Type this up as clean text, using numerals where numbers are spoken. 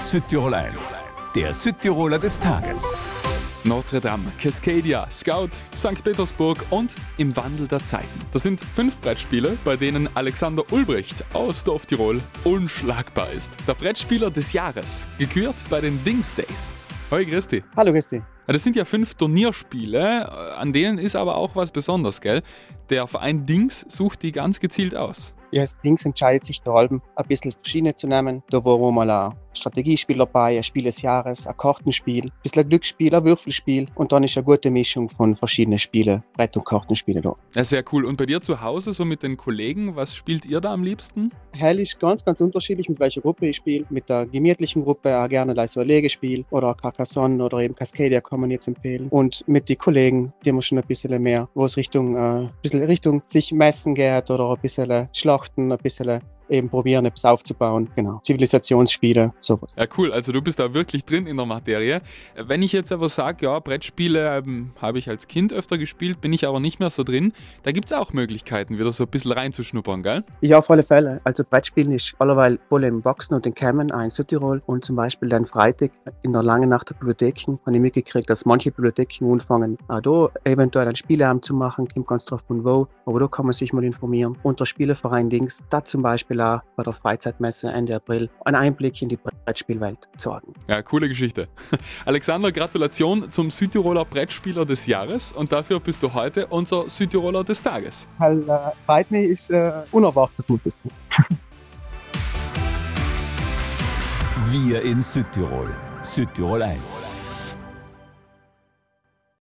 Südtirol 1, der Südtiroler des Tages. Notre Dame, Cascadia, Scout, St. Petersburg und im Wandel der Zeiten. Das sind 5 Brettspiele, bei denen Alexander Ulbricht aus Dorf Tirol unschlagbar ist. Der Brettspieler des Jahres, gekürt bei den Dings Days. Hoi, Christi. Hallo, Christi. Das sind ja 5 Turnierspiele, an denen ist aber auch was Besonderes, gell? Der Verein Dings sucht die ganz gezielt aus. Ja, das Dings entscheidet sich da halben ein bisschen verschiedene zu nehmen. Da war auch mal ein Strategiespiel dabei, ein Spiel des Jahres, ein Kartenspiel, ein bisschen ein Glücksspiel, ein Würfelspiel und dann ist eine gute Mischung von verschiedenen Spielen, Brett- und Kartenspiele da. Ja, sehr cool. Und bei dir zu Hause, so mit den Kollegen, was spielt ihr da am liebsten? Hell ist ganz unterschiedlich, mit welcher Gruppe ich spiele. Mit der gemütlichen Gruppe auch gerne so ein Legespiel oder Carcassonne oder eben Cascadia kann man jetzt empfehlen. Und mit den Kollegen, die haben wir schon ein bisschen mehr, wo es Richtung sich messen geht oder ein bisschen Schlachten, ein bisschen eben probieren, etwas aufzubauen. Genau. Zivilisationsspiele, sowas. Ja, cool. Also du bist da wirklich drin in der Materie. Wenn ich jetzt aber sage, ja, Brettspiele habe ich als Kind öfter gespielt, bin ich aber nicht mehr so drin, da gibt es auch Möglichkeiten, wieder so ein bisschen reinzuschnuppern, gell? Ja, auf alle Fälle. Also Brettspielen ist allerweil voll im Wachsen und im Kämmen in Südtirol. Und zum Beispiel dann Freitag in der langen Nacht der Bibliotheken habe ich mitgekriegt, dass manche Bibliotheken anfangen, auch da eventuell ein Spieleabend zu machen. Kommt ganz drauf von wo. Aber da kann man sich mal informieren. Und der Spieleverein Dings, da zum Beispiel auch bei der Freizeitmesse Ende April einen Einblick in die Brettspielwelt sorgen. Ja, coole Geschichte. Alexander, Gratulation zum Südtiroler Brettspieler des Jahres und dafür bist du heute unser Südtiroler des Tages. Freut mich, ist unerwartet Gutes. Wir in Südtirol. Südtirol 1.